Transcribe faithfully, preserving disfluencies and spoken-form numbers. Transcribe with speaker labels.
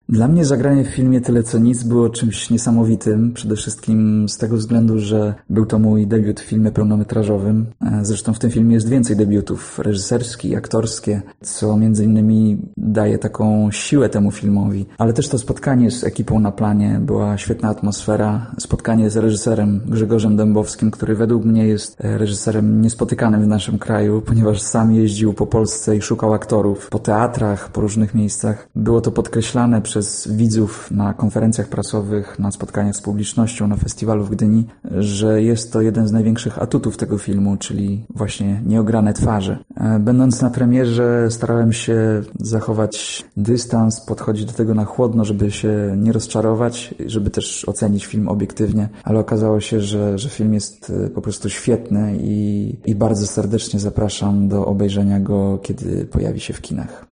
Speaker 1: Dla mnie zagranie w filmie Tyle co nic było czymś niesamowitym. Przede wszystkim z tego względu, że był to mój debiut w filmie pełnometrażowym. Zresztą w tym filmie jest więcej debiutów reżyserskich, aktorskie, co między innymi daje taką siłę temu filmowi. Ale też to spotkanie z ekipą na planie, była świetna atmosfera. Spotkanie z reżyserem Grzegorzem Dębowskim, który według mnie jest reżyserem niespotykanym w naszym kraju, ponieważ sam jeździł po Polsce i szukał aktorów po teatrach, po różnych miejscach. Było to podkreślane przez widzów na konferencjach prasowych, na spotkaniach z publicznością, na festiwalu w Gdyni, że jest to jeden z największych atutów tego filmu, czyli właśnie nieograne twarze. Będąc na premierze, starałem się zachować dystans, podchodzić do tego na chłodno, żeby się nie rozczarować, żeby też ocenić film obiektywnie, ale okazało się, że, że film jest po prostu świetny i, i bardzo serdecznie zapraszam do obejrzenia go, kiedy pojawi się w kinach.